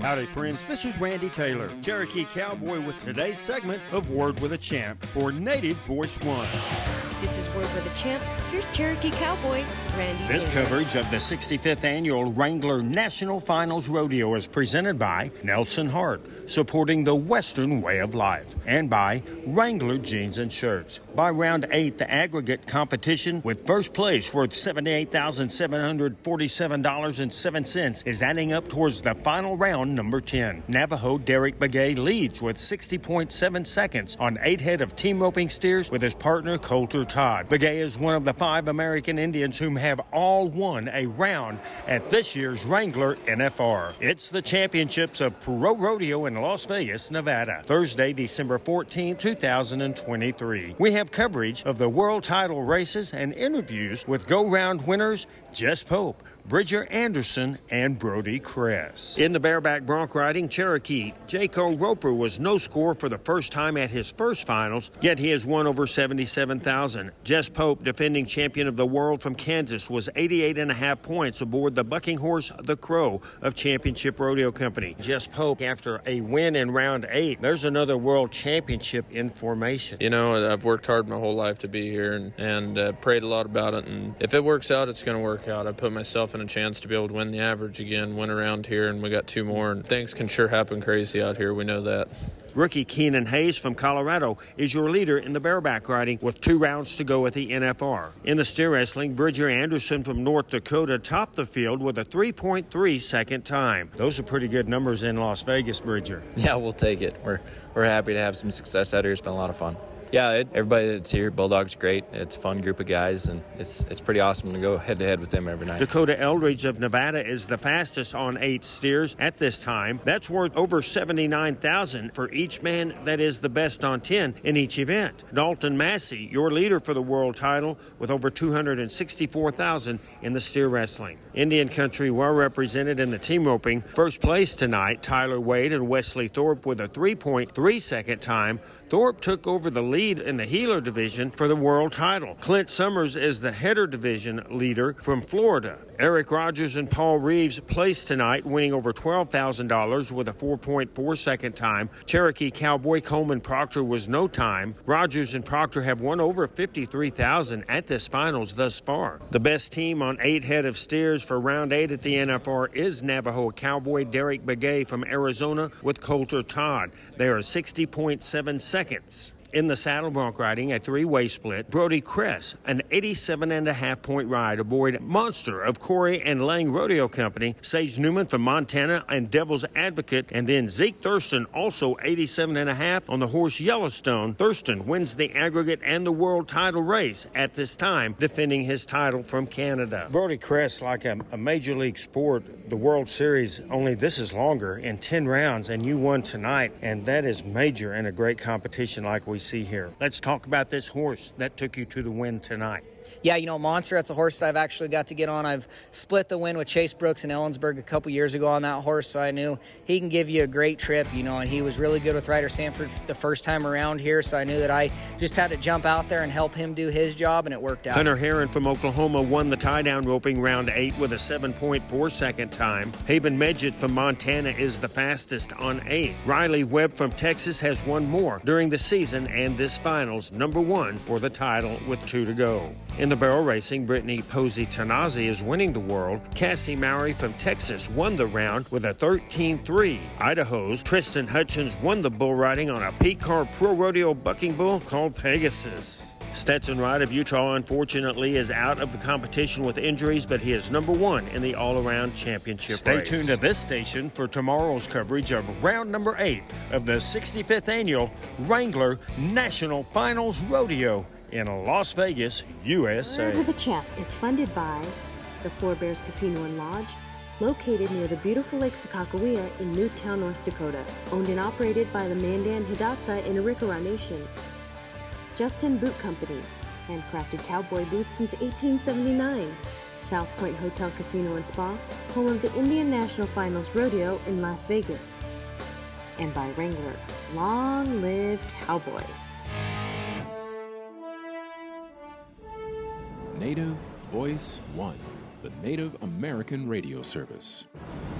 Howdy, friends. This is Randy Taylor, Cherokee Cowboy, with today's segment of Word with a Champ for Native Voice One. This is Word with a Champ. Here's Cherokee Cowboy, Randy This Taylor. coverage of the 65th Annual Wrangler National Finals Rodeo is presented by Nelson Hart, supporting the Western way of life, and by Wrangler Jeans and Shirts. By round 8, the aggregate competition with first place worth $78,747.07 is adding up towards the final round, number 10. Navajo Derek Begay leads with 60.7 seconds on 8 head of team roping steers with his partner Coulter Todd. Begay is one of the 5 American Indians whom have all won a round at this year's Wrangler NFR. It's the championships of Pro Rodeo in Las Vegas, Nevada, Thursday, December 14, 2023. We have coverage of the world title races and interviews with go-round winners Jess Pope, Bridger Anderson, and Brody Kress. In the bareback bronc riding, Cherokee, Jaco Roper was no score for the first time at his first finals, yet he has won over $77,000. Jess Pope, defending champion of the world from Kansas, was 88.5 points aboard the bucking horse, the Crow, of Championship Rodeo Company. Jess Pope, after a win in round 8, there's another world championship in formation. You know, I've worked hard my whole life to be here and prayed a lot about it, and if it works out, it's going to work out. I put myself in a chance to be able to win the average again, win around here, and we got 2 more, and things can sure happen crazy out here. We know that. Rookie Keenan Hayes from Colorado is your leader in the bareback riding with 2 rounds to go at the NFR. In the steer wrestling, Bridger Anderson from North Dakota topped the field with a 3.3 second time. Those are pretty good numbers in Las Vegas, Bridger. Yeah, we'll take it. We're happy to have some success out here. It's been a lot of fun. Yeah, everybody that's here, Bulldog's great. It's a fun group of guys, and it's pretty awesome to go head-to-head with them every night. Dakota Eldridge of Nevada is the fastest on 8 steers at this time. That's worth over $79,000 for each man that is the best on 10 in each event. Dalton Massey, your leader for the world title, with over $264,000 in the steer wrestling. Indian country well represented in the team roping. First place tonight, Tyler Wade and Wesley Thorpe with a 3.3 second time. Thorpe took over the lead in the heeler division for the world title. Clint Summers is the header division leader from Florida. Eric Rogers and Paul Reeves placed tonight, winning over $12,000 with a 4.4 second time. Cherokee Cowboy Coleman Proctor was no time. Rogers and Proctor have won over $53,000 at this finals thus far. The best team on 8 head of steers for round 8 at the NFR is Navajo Cowboy Derek Begay from Arizona with Coulter Todd. They are 60.7 seconds. In the saddle bronc riding, a 3-way split, Brody Kress, an 87.5 point ride aboard Monster of Corey and Lang Rodeo Company, Sage Newman from Montana and Devil's Advocate, and then Zeke Thurston, also 87.5 on the horse Yellowstone. Thurston wins the aggregate and the world title race at this time, defending his title from Canada. Brody Kress, like a major league sport, the World Series, only this is longer, in 10 rounds, and you won tonight, and that is major in a great competition like we see here. Let's talk about this horse that took you to the win tonight. Yeah, you know, Monster, that's a horse that I've actually got to get on. I've split the win with Chase Brooks in Ellensburg a couple years ago on that horse, so I knew he can give you a great trip, you know, and he was really good with Ryder Sanford the first time around here, so I knew that I just had to jump out there and help him do his job, and it worked out. Hunter Heron from Oklahoma won the tie-down roping round 8 with a 7.4 second time. Haven Medjed from Montana is the fastest on 8. Riley Webb from Texas has won more during the season and this finals, number 1 for the title with 2 to go. In the barrel racing, Brittany Posey Tanazi is winning the world. Cassie Mowry from Texas won the round with a 13.3. Idaho's Tristan Hutchins won the bull riding on a P-Car Pro Rodeo bucking bull called Pegasus. Stetson Wright of Utah, unfortunately, is out of the competition with injuries, but he is number 1 in the all-around championship Stay race. tuned to this station for tomorrow's coverage of round number 8 of the 65th Annual Wrangler National Finals Rodeo in Las Vegas, USA. Word with a Champ is funded by the Four Bears Casino and Lodge, located near the beautiful Lake Sakakawea in Newtown, North Dakota. Owned and operated by the Mandan Hidatsa in Arikara Nation. Justin Boot Company, handcrafted cowboy boots since 1879. South Point Hotel Casino and Spa, home of the Indian National Finals Rodeo in Las Vegas. And by Wrangler, long live Cowboys. Native Voice One, the Native American radio service.